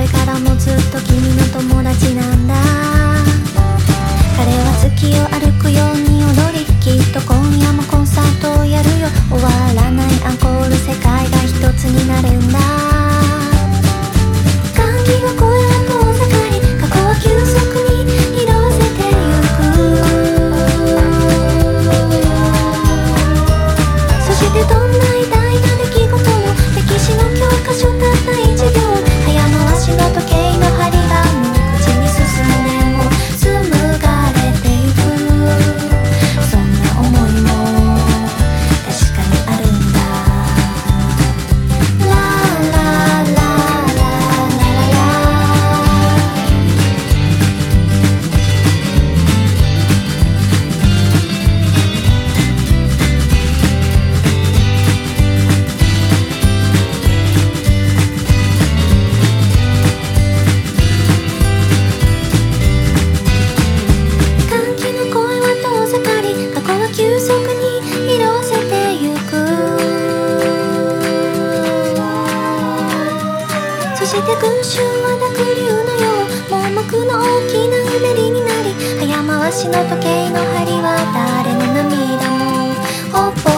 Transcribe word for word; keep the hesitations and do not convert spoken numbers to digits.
れからもずっと君の友達なんだ。彼は月を歩くように踊り、きっと今夜もコンサートをやるよ。終わらないアンコール、世界が一つになるんだ。歓喜の声は遠ざかり、過去は急速に色あせてゆく。そしてどんな偉大な出来事も歴史の教科書たった一行、早回しの時計の針がもう口に進む年を紡がれてゆく。そんな思いも確かにあるんだ。ラララララララ。歓喜の声は遠ざかり、過去は急速に色あせてゆく。そして群衆は濁流のよう、盲目の大きなうねりになり、早回しの時計の針は誰の涙もほぼ